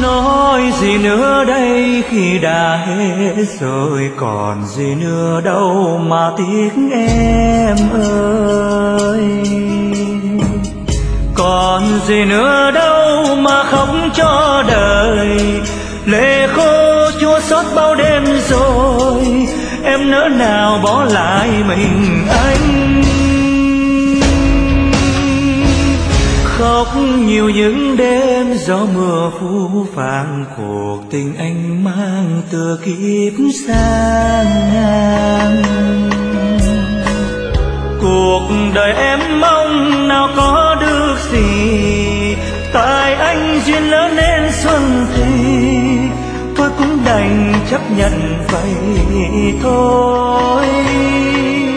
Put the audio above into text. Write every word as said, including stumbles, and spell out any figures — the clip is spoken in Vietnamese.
Nói gì nữa đây khi đã hết rồi, còn gì nữa đâu mà tiếc em ơi. Còn gì nữa đâu mà khóc cho đời, lệ khô chua xót bao đêm rồi, em nỡ nào bỏ lại mình anh. Khóc nhiều những đêm gió mưa phũ phàng, cuộc tình anh mang từ kiếp sang ngang. Cuộc đời em mong nào có được gì, tại anh duyên lỡ nên xuân thì tôi cũng đành chấp nhận vậy thôi.